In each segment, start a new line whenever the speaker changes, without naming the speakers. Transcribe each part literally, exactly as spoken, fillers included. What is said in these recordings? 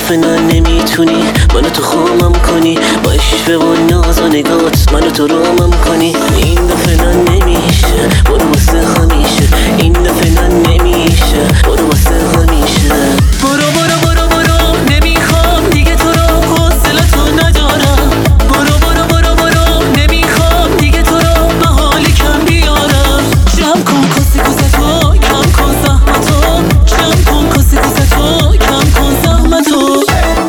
دفعه نه نمیتونی منو تو خوامم کنی، با عشق و ناز و نگات منو تو رامم کنی. این دفعه نه نمیشه برو واسه همیشه، این دفعه نه نمیشه برو واسه همیشه. برو برو برو برو نمیخوام دیگه تو رو، حوصله‌تو ندارم. برو برو برو برو نمیخوام دیگه تو رو، به حالی کم بیارم. جمع کن کسی کوزتو، کم کن زحمتو. جمع کن کسی کوزتو، کم کن زحمتو.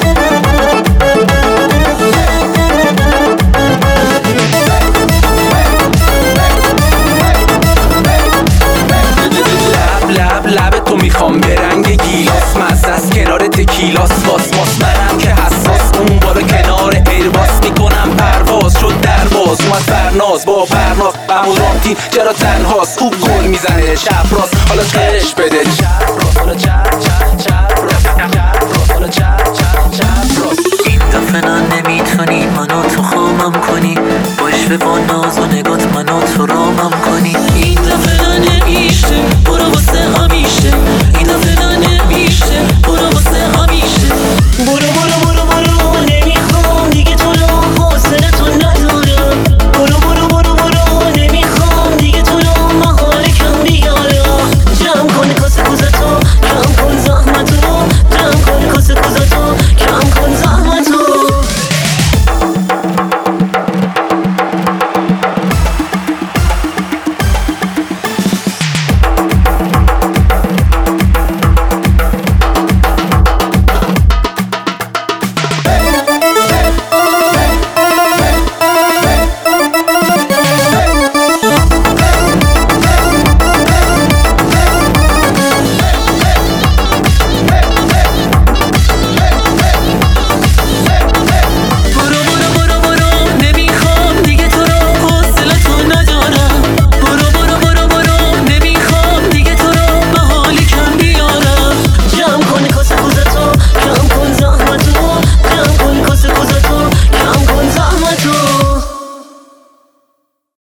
لب لب تو میخوام به رنگ گیلاس، مزه از کنار تکیلاس. واس واس منم که حساس، اون بالا کنار ایرباس میکنم پرواز. شد درواز اومد فرناز با برناز، بمو رامتین چرا تنهاست. خوب گل میزنه شب راست، حالا خرش بده چپ راست، حالا چپ چپ